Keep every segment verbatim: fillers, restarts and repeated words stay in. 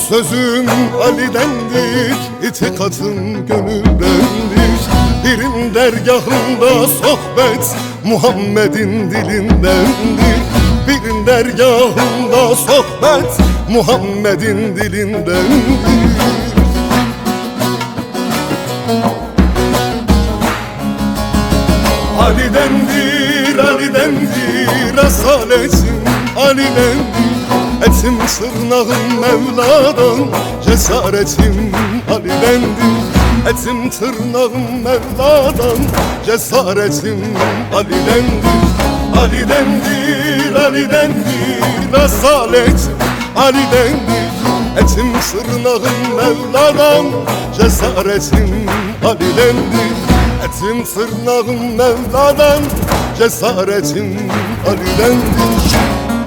Sözüm Ali'dendir, itikadım gönüldendir. Birim dergahında sohbet Muhammed'in dilindendir. Birim dergahında sohbet Muhammed'in dilindendir. Ali'dendir, Ali'dendir, asaletim Ali'dendir. Etim tırnağım Mevla'dan, cesaretim Ali'dendir. Etim tırnağım Mevla'dan, cesaretim Ali'dendir. Ali'dendir, Ali'dendir, asaletim Ali'dendir. Etim tırnağım Mevla'dan, cesaretim Ali'dendir. Etim tırnağım Mevla'dan, cesaretim Ali'dendir.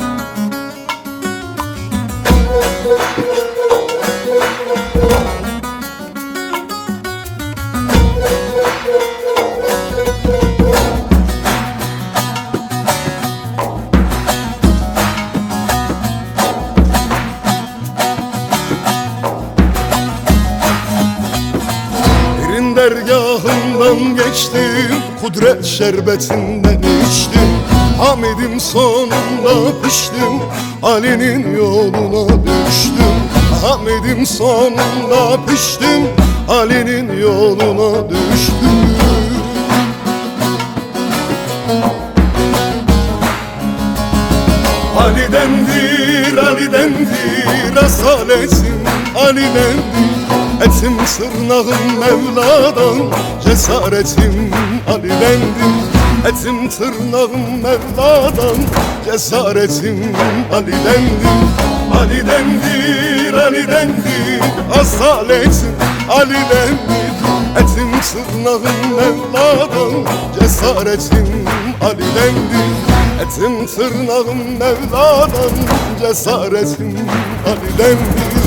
Dergahından geçtim, kudret şerbetinden içtim. Hamid'im sonunda piştim, Ali'nin yoluna düştüm. Hamid'im sonunda piştim, Ali'nin yoluna düştüm. Ali'dendir, Ali'dendir, asaletim Ali'dendir. Etim tırnağım Mevla'dan, cesaretim Ali'dendir. Etim tırnağım Mevla'dan, cesaretim Ali'dendir. Ali'dendir, Ali'dendir, asaletim Ali'dendir. Etim tırnağım Mevla'dan, cesaretim Ali'dendir. Etim tırnağım Mevla'dan, cesaretim Ali'dendir.